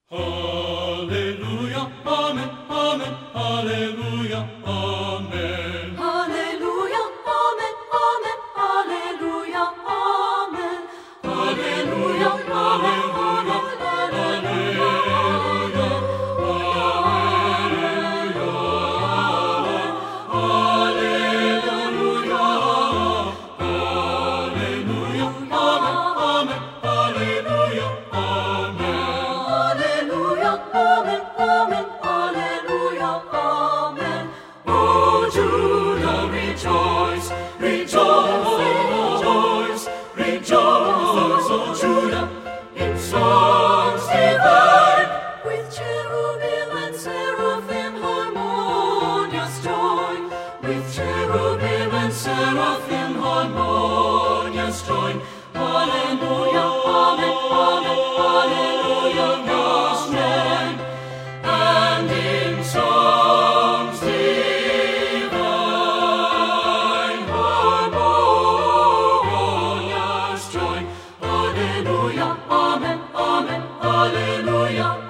Hallelujah, Amen, Amen, Hallelujah, Amen. Hallelujah, Amen, Amen, Hallelujah, Amen. Hallelujah, Hallelujah, Hallelujah, Hallelujah, Amen, Amen, Hallelujah, Amen. Hallelujah, Amen, Amen, Hallelujah, Amen. Oh, Judah, Rejoice, rejoice, rejoice, O Judah, in songs divine, with cherubim and seraphim harmonious join, with cherubim and seraphim harmonious join. Hallelujah, Amen, Amen, Hallelujah, amen. And in songs divine harmonious join. Hallelujah, Amen, Amen, Hallelujah.